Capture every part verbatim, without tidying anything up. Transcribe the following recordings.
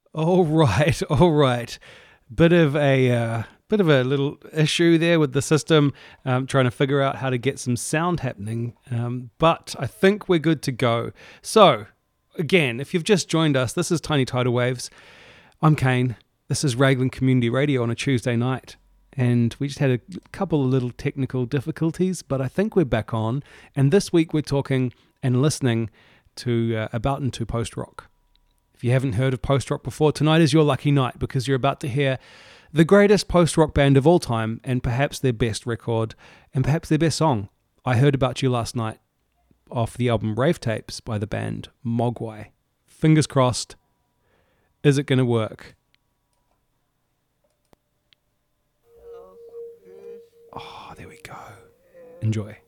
All right, all right. Bit of a uh, bit of a little issue there with the system, um, trying to figure out how to get some sound happening. Um, but I think we're good to go. So, again, if you've just joined us, this is Tiny Tidal Waves. I'm Kane. This is Raglan Community Radio on a Tuesday night. And we just had a couple of little technical difficulties, but I think we're back on. And this week we're talking and listening to uh, about and to post-rock. If you haven't heard of post-rock before, tonight is your lucky night because you're about to hear the greatest post-rock band of all time and perhaps their best record and perhaps their best song. I Heard About You Last Night off the album Rave Tapes by the band Mogwai. Fingers crossed. Is it going to work? Oh, there we go. Enjoy.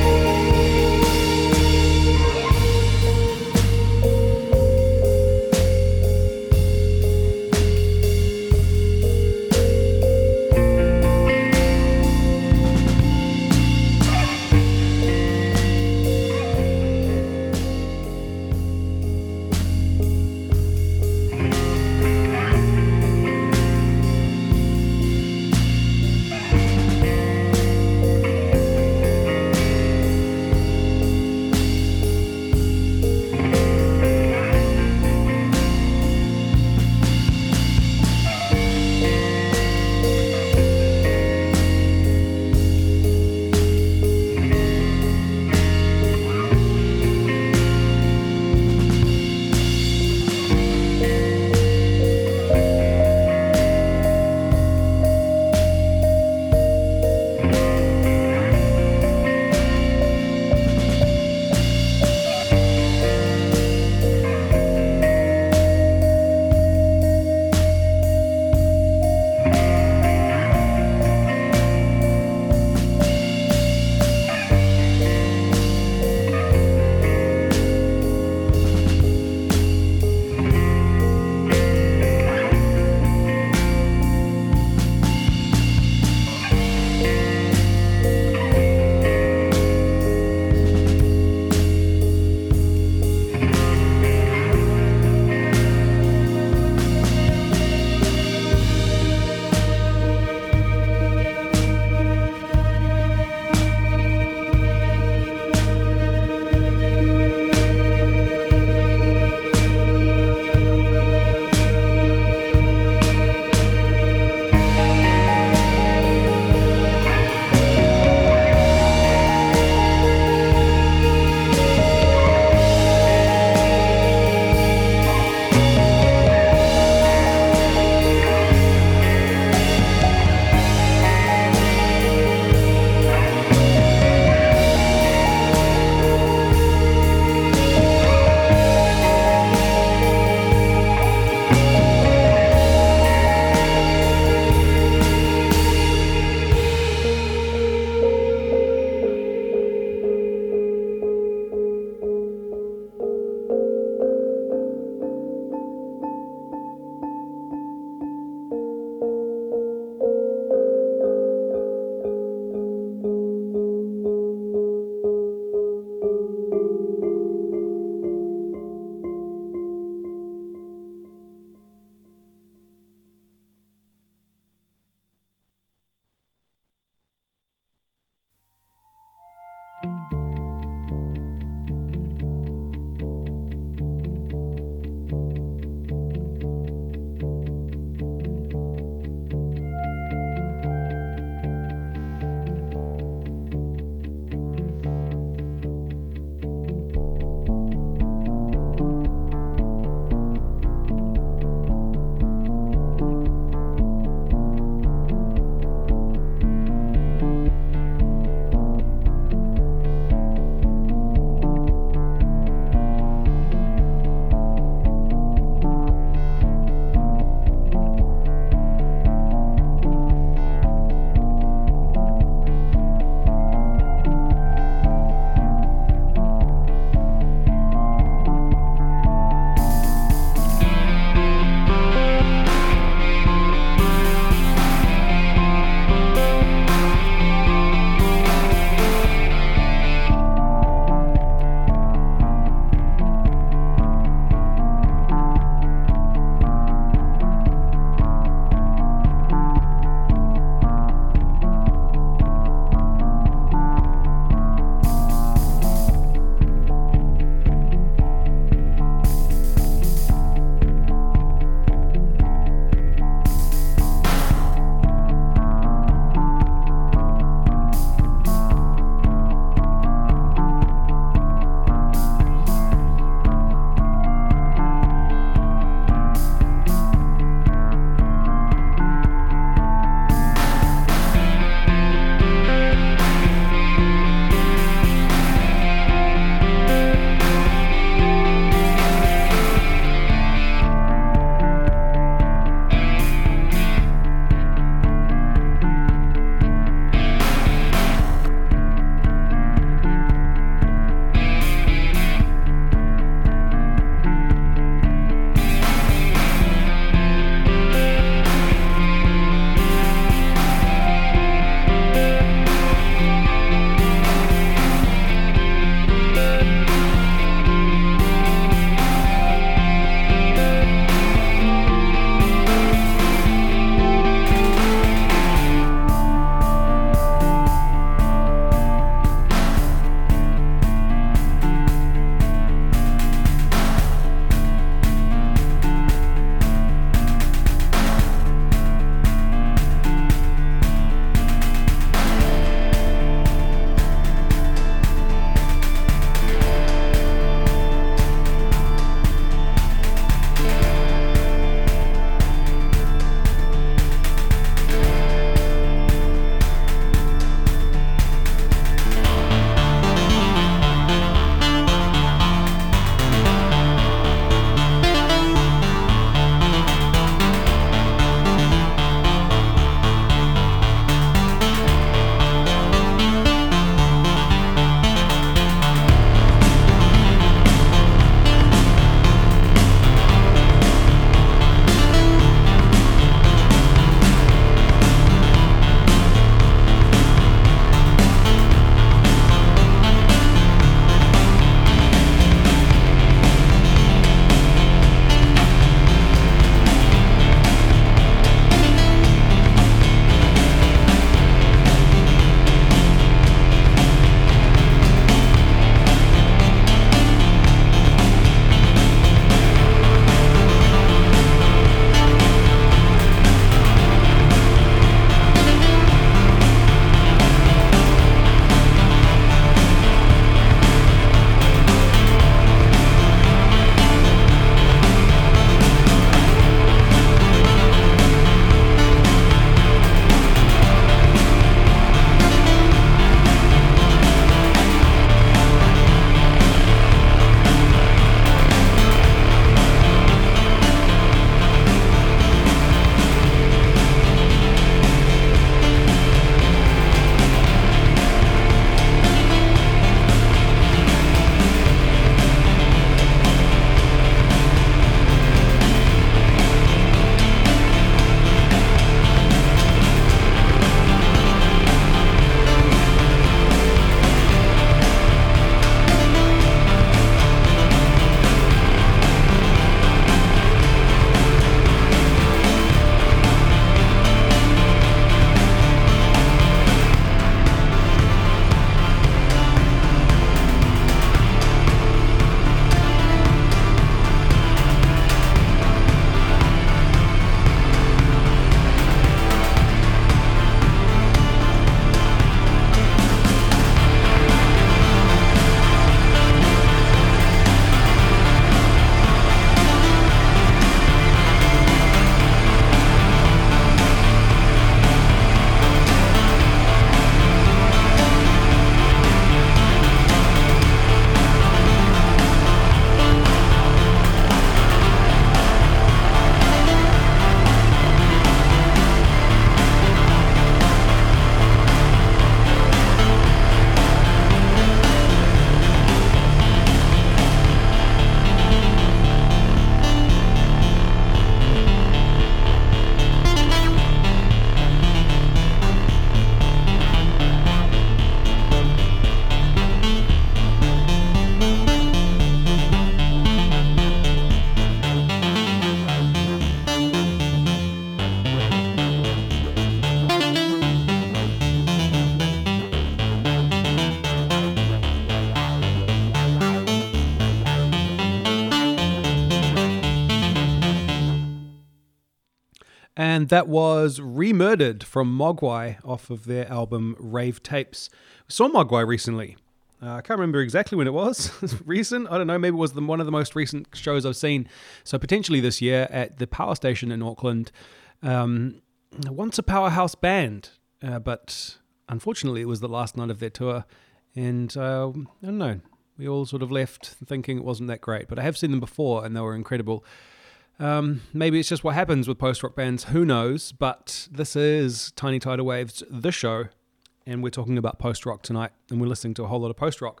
And that was Remurdered from Mogwai off of their album Rave Tapes. We saw Mogwai recently. Uh, I can't remember exactly when it was. Recent? I don't know. Maybe it was the, one of the most recent shows I've seen. So potentially this year at the Power Station in Auckland. Um, once a powerhouse band, uh, but unfortunately it was the last night of their tour. And uh, I don't know. We all sort of left thinking it wasn't that great. But I have seen them before and they were incredible. Um, maybe it's just what happens with post-rock bands, who knows, but this is Tiny Tidal Waves, the show, and we're talking about post-rock tonight, and we're listening to a whole lot of post-rock.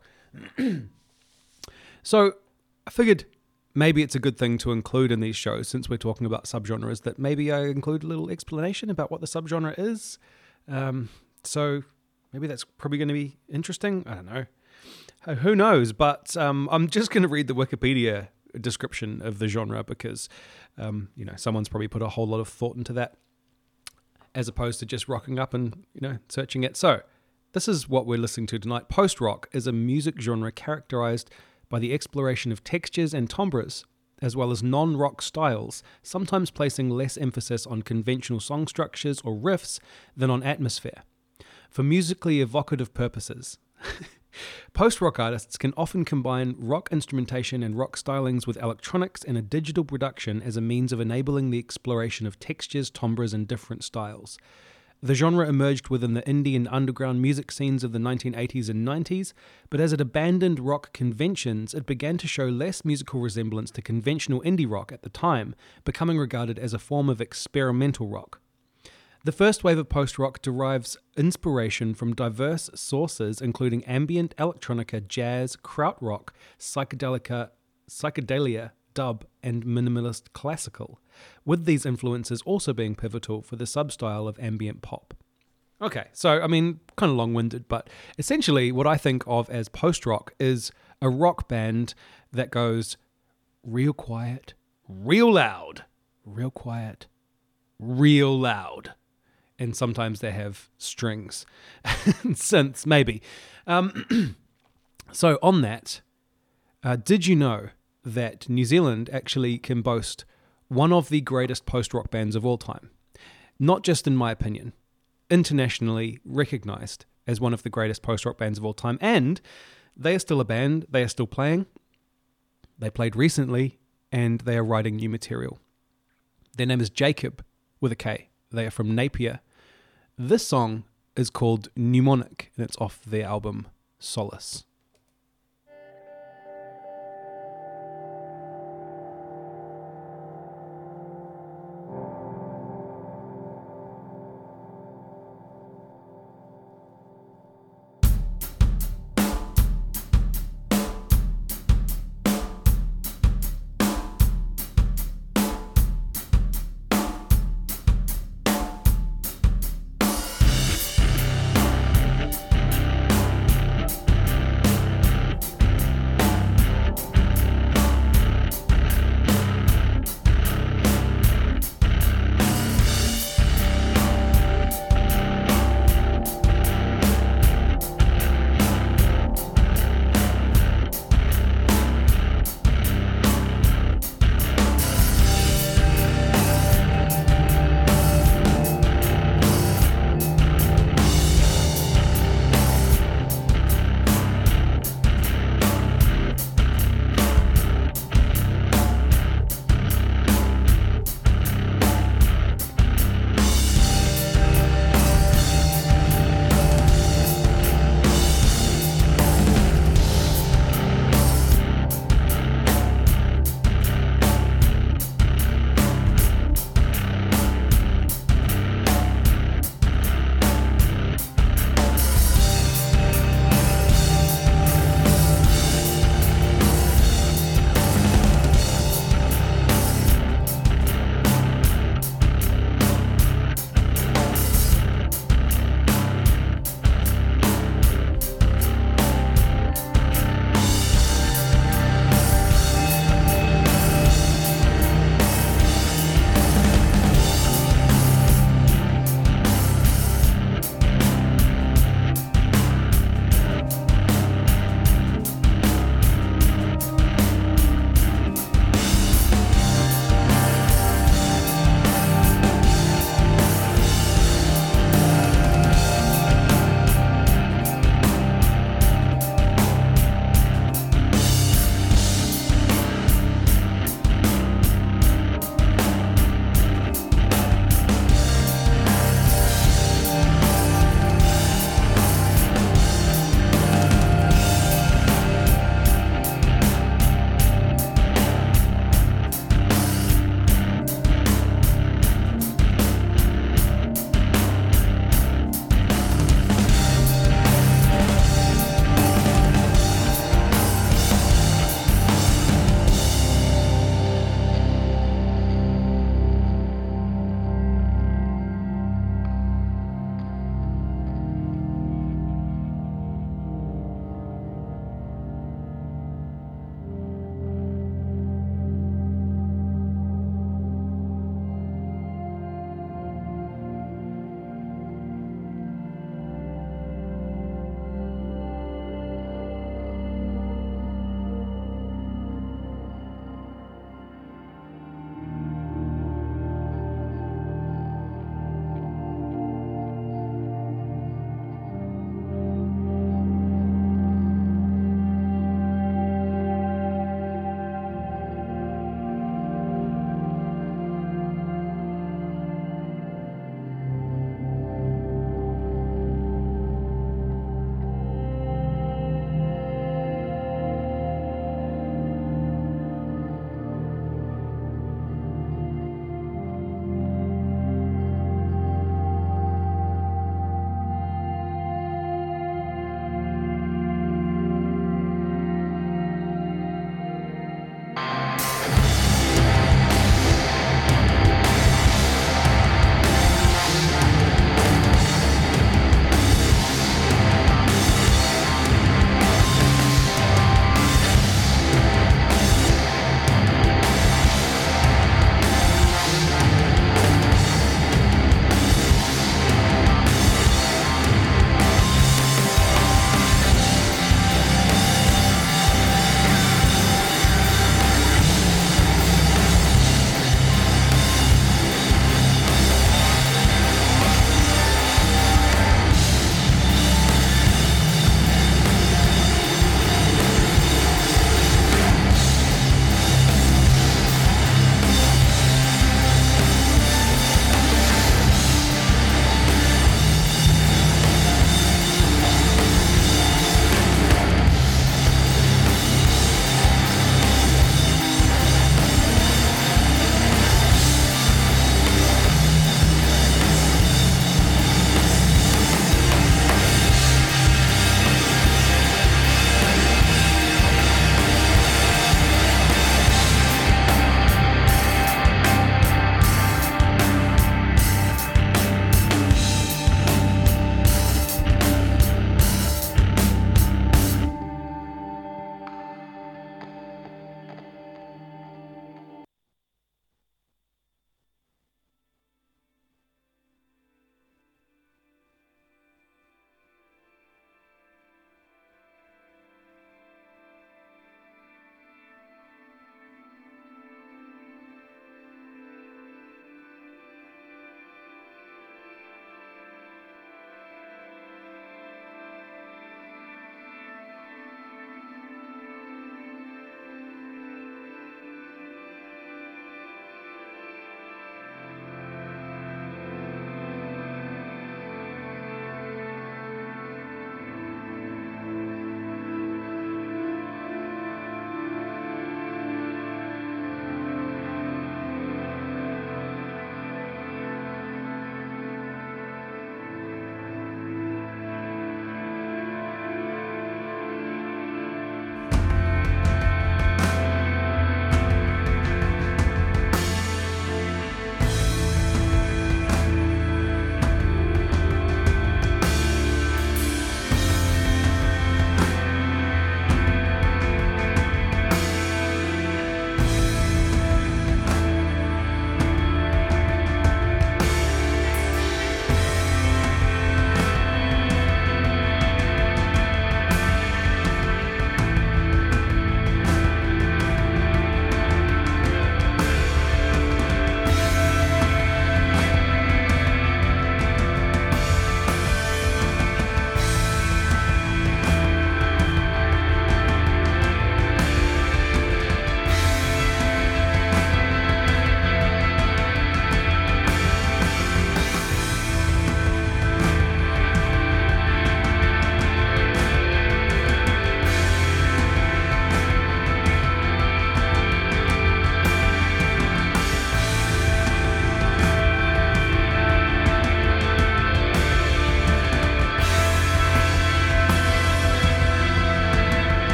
So I figured maybe it's a good thing to include in these shows, since we're talking about subgenres, that maybe I include a little explanation about what the subgenre is. Um, so maybe that's probably going to be interesting. I don't know. Who knows, but um, I'm just going to read the Wikipedia description of the genre because um, you know, someone's probably put a whole lot of thought into that as opposed to just rocking up and, you know, searching it. So this is what we're listening to tonight. Post-rock is a music genre characterized by the exploration of textures and timbres as well as non-rock styles, sometimes placing less emphasis on conventional song structures or riffs than on atmosphere for musically evocative purposes. Post-rock artists can often combine rock instrumentation and rock stylings with electronics and a digital production as a means of enabling the exploration of textures, timbres, and different styles. The genre emerged within the indie and underground music scenes of the nineteen eighties and nineties, but as it abandoned rock conventions, it began to show less musical resemblance to conventional indie rock at the time, becoming regarded as a form of experimental rock. The first wave of post-rock derives inspiration from diverse sources, including ambient, electronica, jazz, krautrock, psychedelica, psychedelia, dub, and minimalist classical, with these influences also being pivotal for the substyle of ambient pop. Okay, so, I mean, kind of long-winded, but essentially what I think of as post-rock is a rock band that goes real quiet, real loud, real quiet, real loud. And sometimes they have strings and synths, maybe. Um, so on that, uh, did you know that New Zealand actually can boast one of the greatest post-rock bands of all time? Not just in my opinion, internationally recognized as one of the greatest post-rock bands of all time. And they are still a band, they are still playing. They played recently, and they are writing new material. Their name is Jacob, with a K. They are from Napier. This song is called Mnemonic, and it's off their album Solace.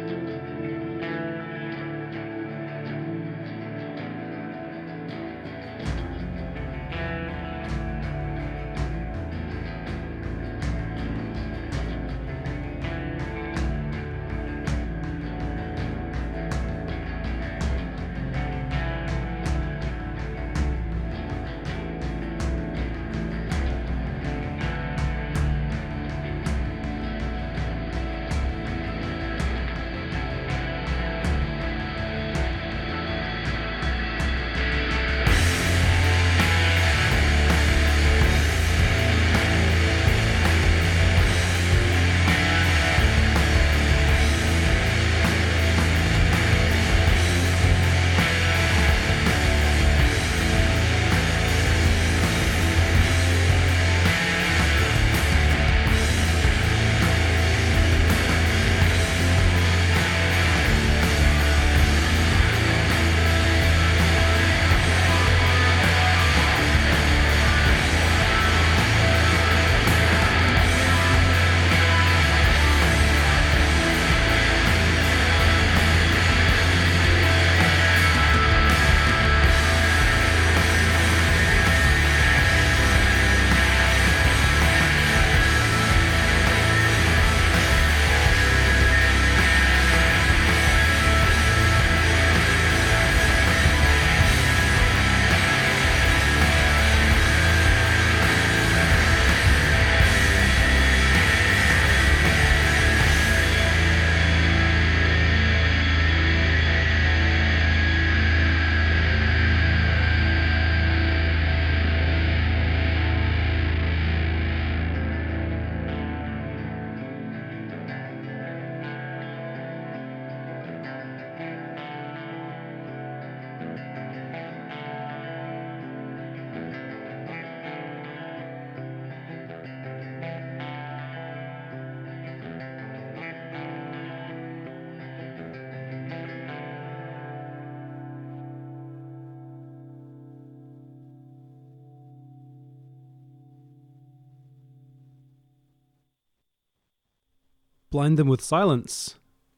Blind Them with Silence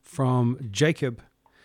from Jacob.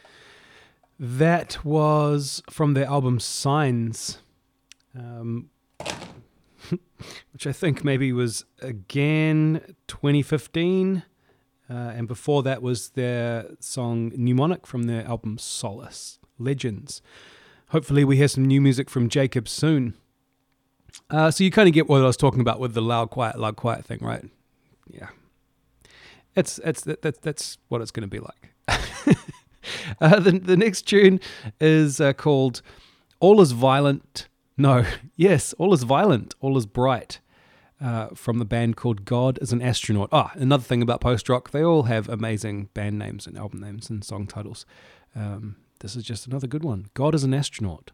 That was from their album Signs, um, which I think maybe was again twenty fifteen. Uh, and before that was their song Mnemonic from their album Solace, Legends. Hopefully we hear some new music from Jacob soon. Uh, so you kind of get what I was talking about with the loud, quiet, loud, quiet thing, right? Yeah. It's it's that that's what it's going to be like. uh, the the next tune is uh, called "All Is Violent." No, yes, "All Is Violent, All Is Bright," uh, from the band called God Is an Astronaut. Ah, another thing about post rock, they all have amazing band names and album names and song titles. Um, this is just another good one. God Is an Astronaut.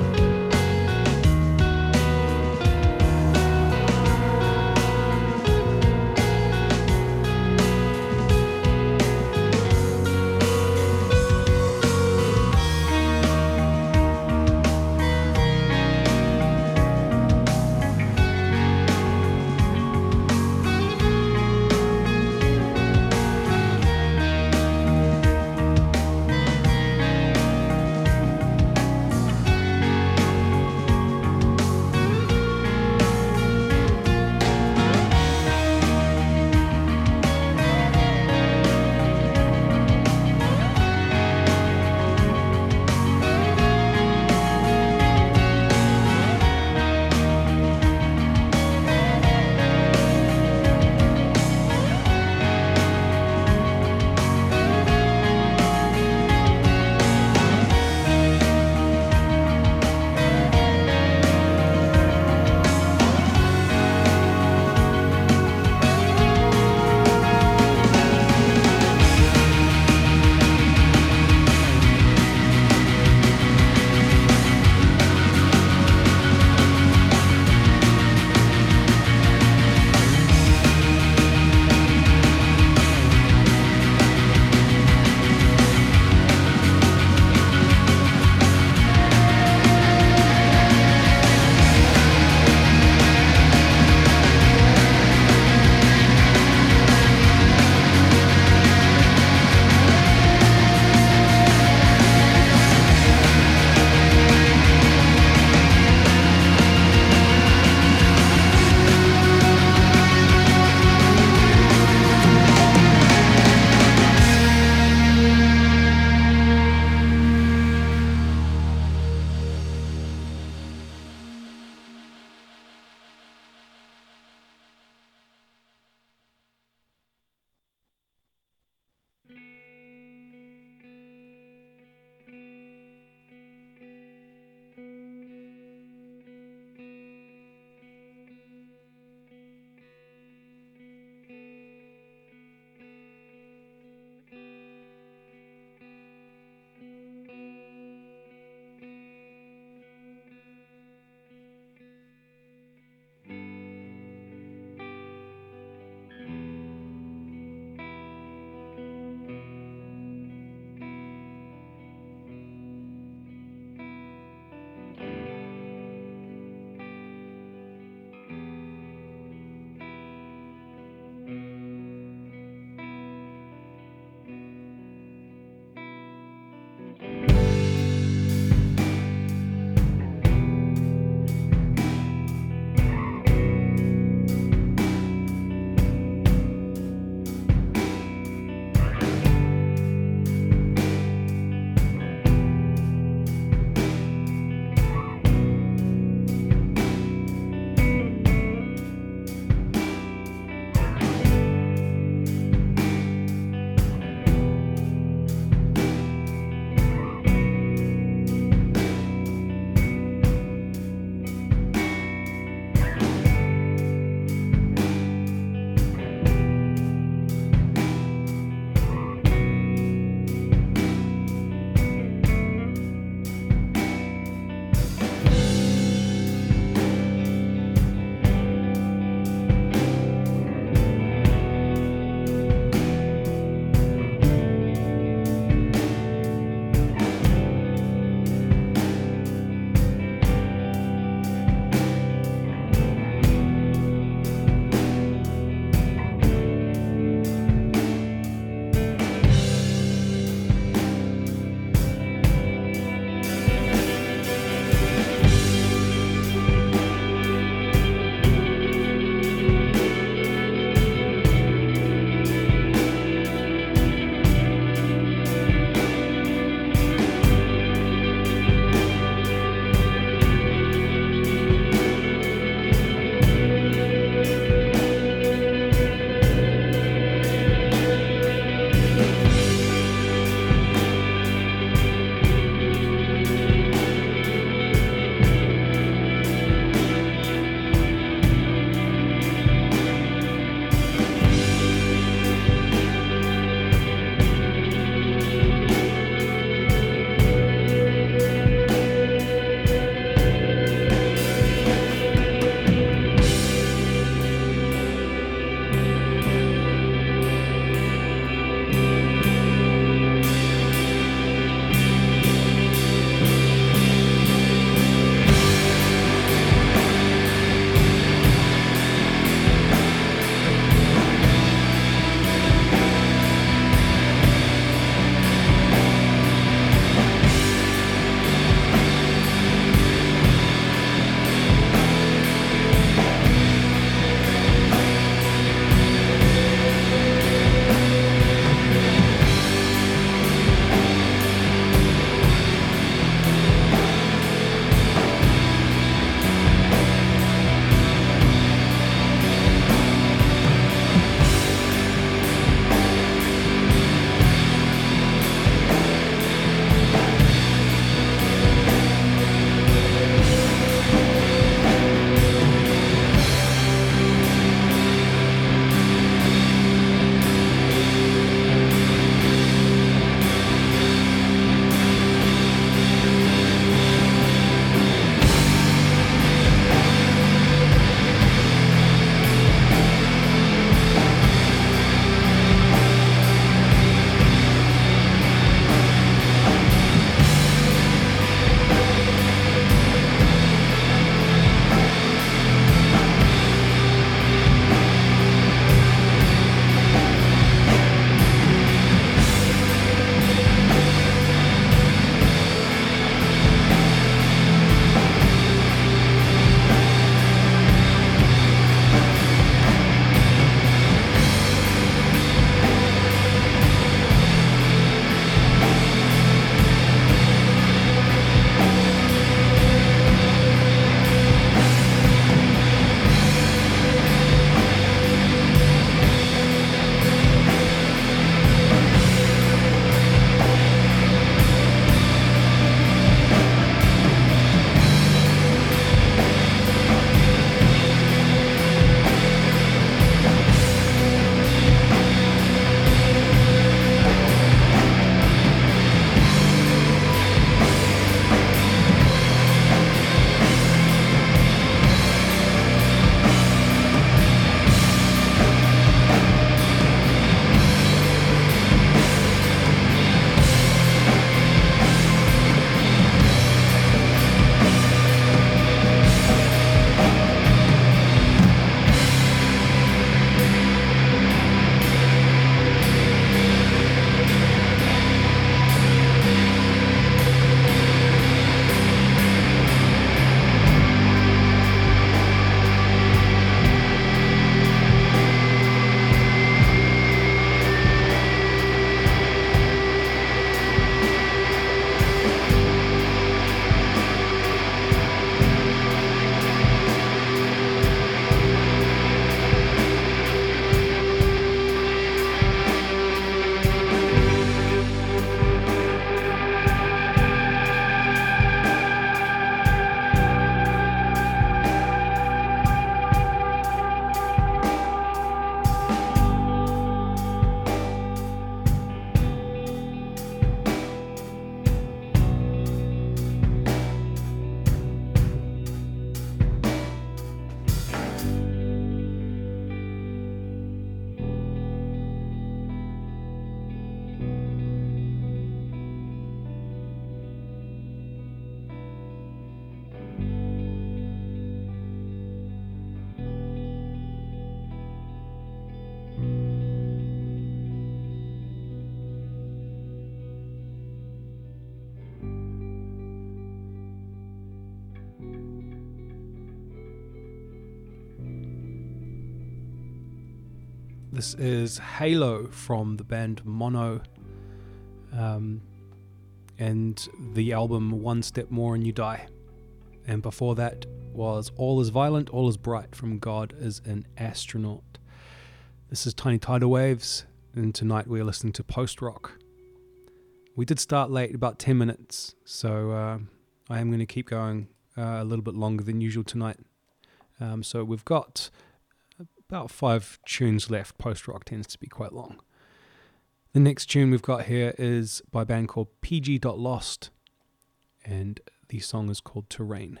This is Halo from the band Mono, um, and the album One Step More and You Die. And before that was All Is Violent, All Is Bright from God Is an Astronaut. This is Tiny Tidal Waves, and tonight we're listening to post-rock. We did start late, about ten minutes, so uh, I am going to keep going uh, a little bit longer than usual tonight. Um, so we've got about five tunes left. Post-rock tends to be quite long. The next tune we've got here is by a band called P G Lost, and the song is called Terrain.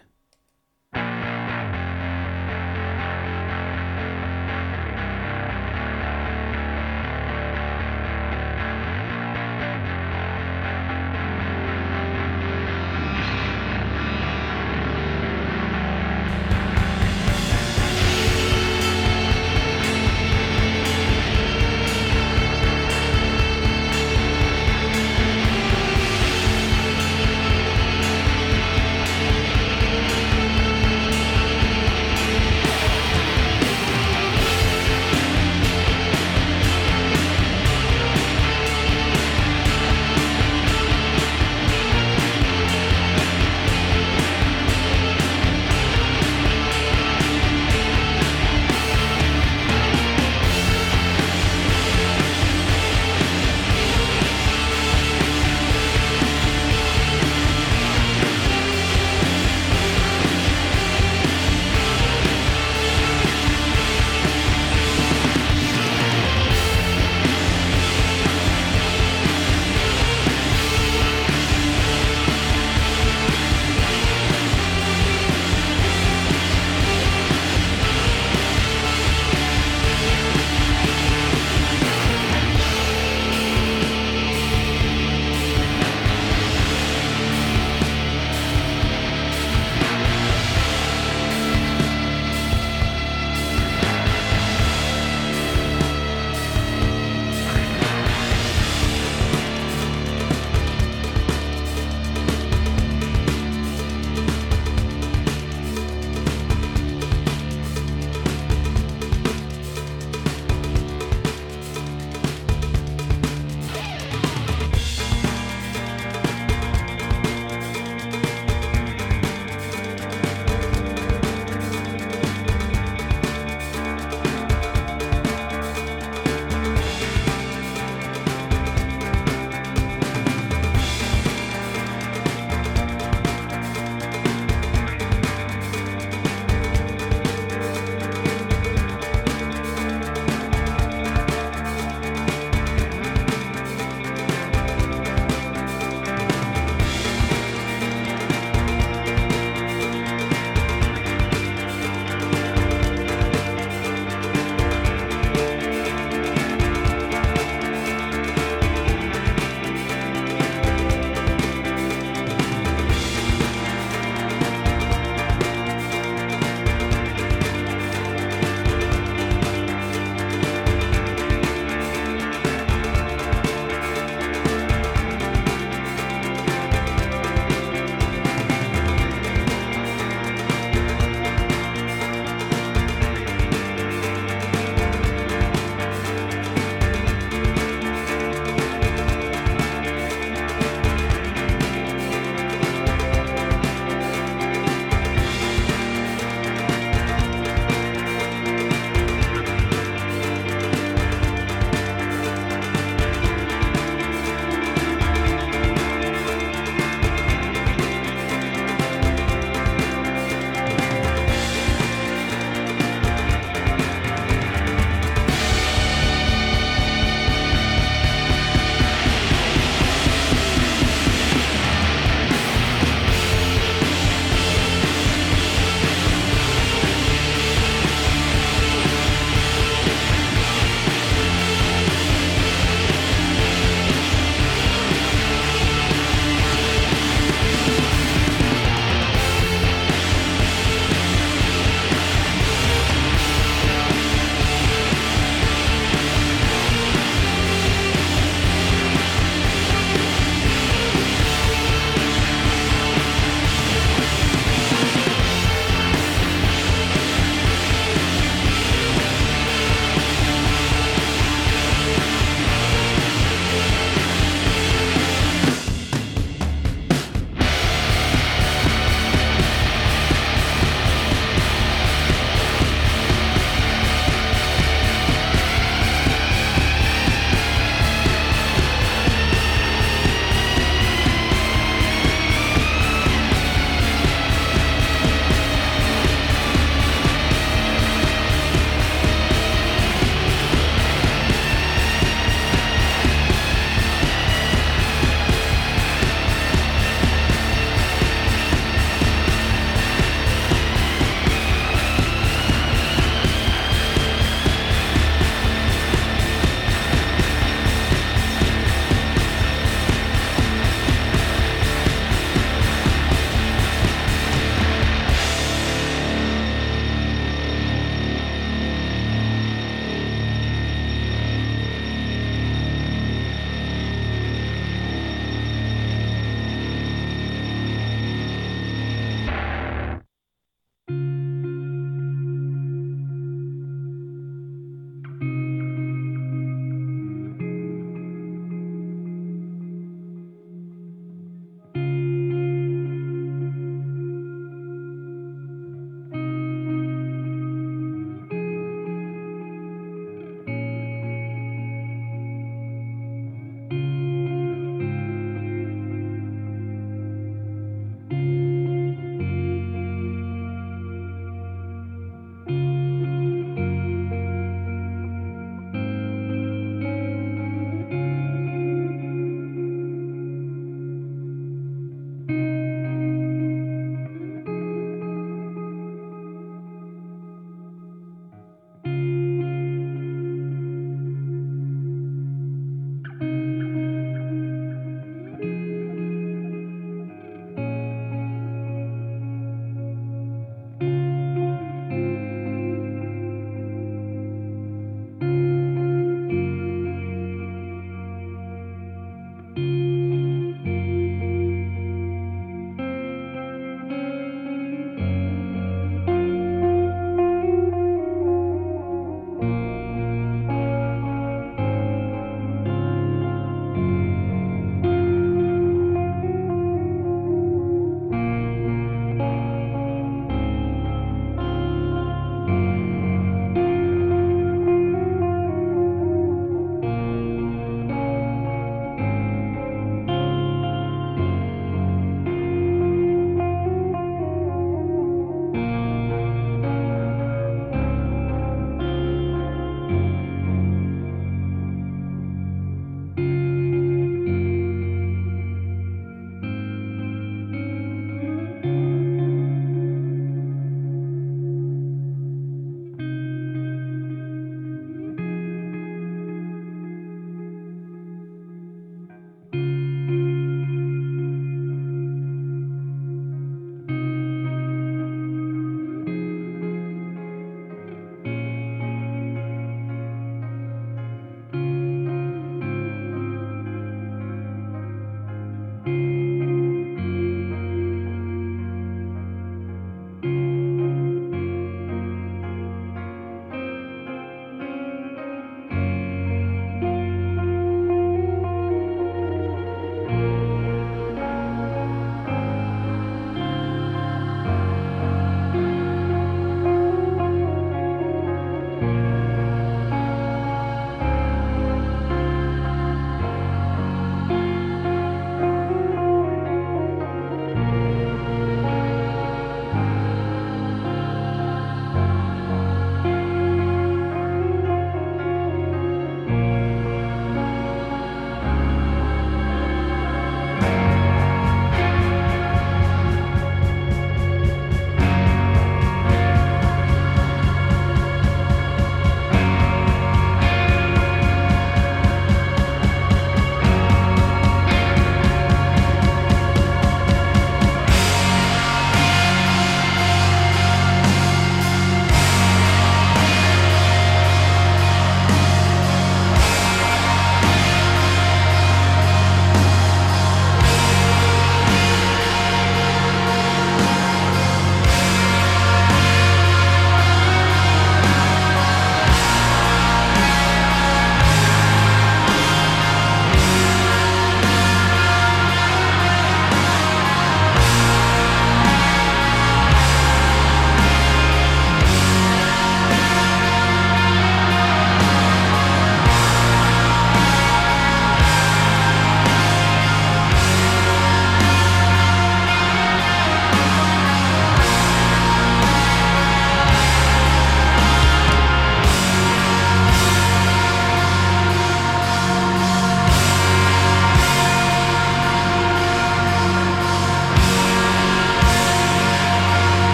Thank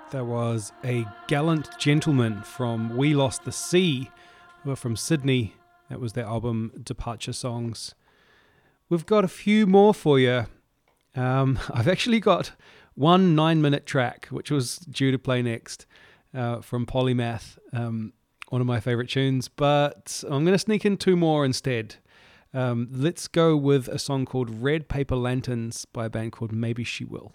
There was A Gallant Gentleman from We Lost the Sea, who are from Sydney. That was their album Departure Songs. We've got a few more for you. Um, I've actually got one nine-minute track, which was due to play next, uh, from Polymath, um, one of my favourite tunes, but I'm going to sneak in two more instead. Um, let's go with a song called Red Paper Lanterns by a band called Maybe She Will.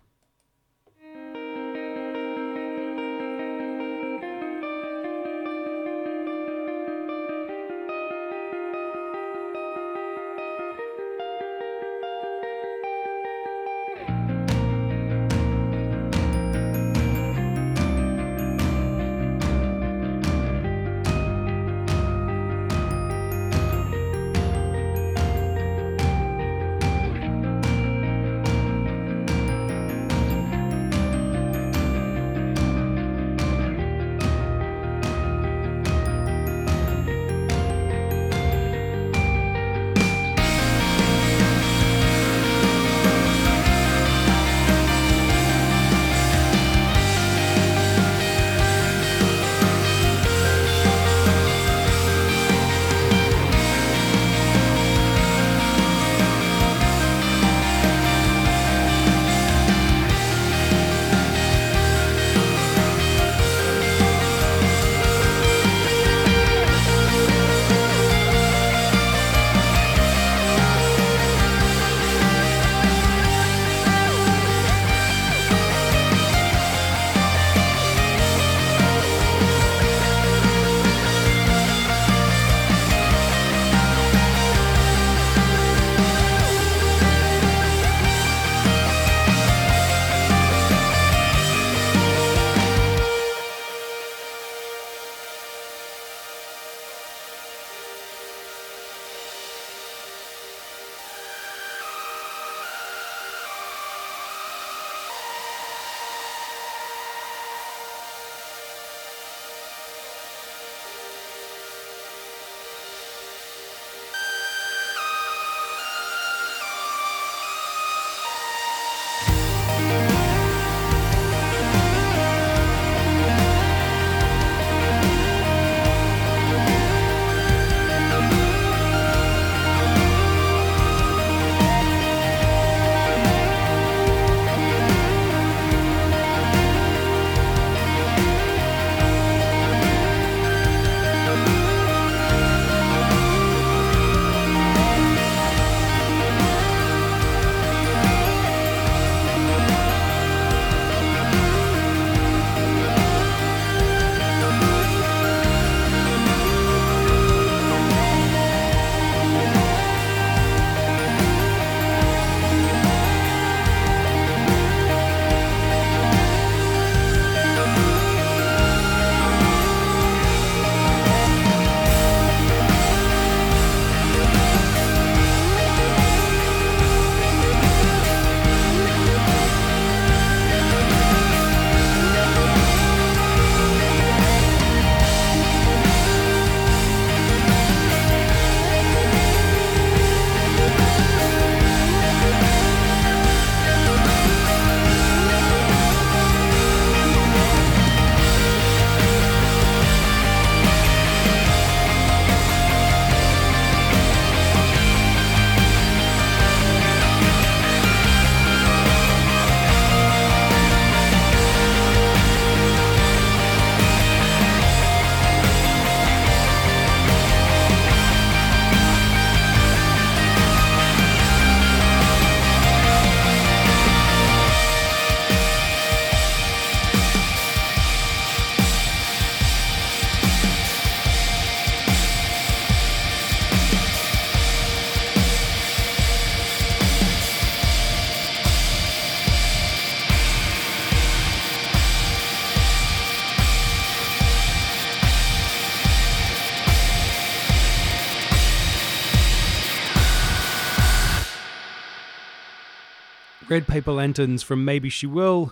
Red Paper Lanterns from Maybe She Will.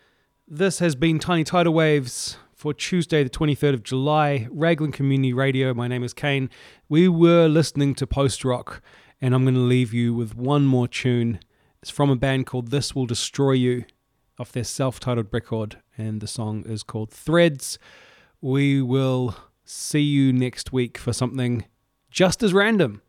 This has been Tiny Tidal Waves for Tuesday the twenty-third of July, Raglan Community Radio. My name is Kane. We were listening to post-rock, and I'm going to leave you with one more tune. It's from a band called This Will Destroy You, off their self-titled record, and the song is called Threads. We will see you next week for something just as random.